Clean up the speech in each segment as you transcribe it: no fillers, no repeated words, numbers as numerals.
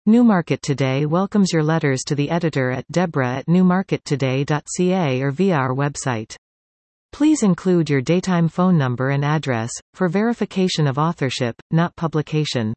Newmarket Today welcomes your letters to the editor at deborah@newmarkettoday.ca or via our website. Please include your daytime phone number and address, for verification of authorship, not publication.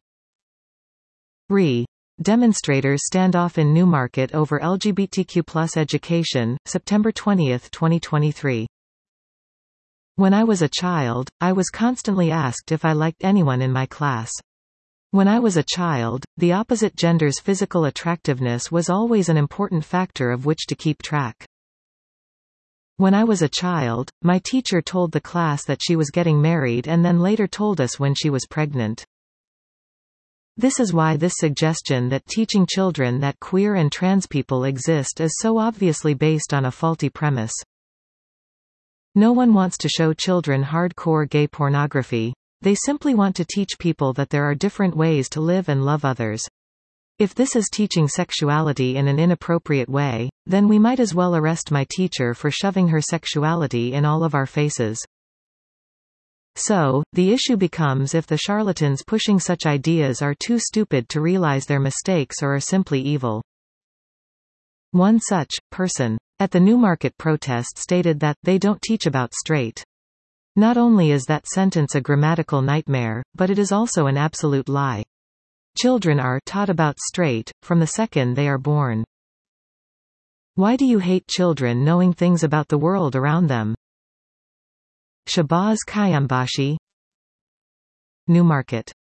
Demonstrators stand off in Newmarket over LGBTQ+ education, September 20, 2023. When I was a child, I was constantly asked if I liked anyone in my class. When I was a child, the opposite gender's physical attractiveness was always an important factor of which to keep track. When I was a child, my teacher told the class that she was getting married and then later told us when she was pregnant. This is why this suggestion that teaching children that queer and trans people exist is so obviously based on a faulty premise. No one wants to show children hardcore gay pornography. They simply want to teach people that there are different ways to live and love others. If this is teaching sexuality in an inappropriate way, then we might as well arrest my teacher for shoving her sexuality in all of our faces. So, the issue becomes if the charlatans pushing such ideas are too stupid to realize their mistakes or are simply evil. One such person at the Newmarket protest stated that they don't teach about straight. Not only is that sentence a grammatical nightmare, but it is also an absolute lie. Children are taught about straight from the second they are born. Why do you hate children knowing things about the world around them? Shahbaz Kayambashi, Newmarket.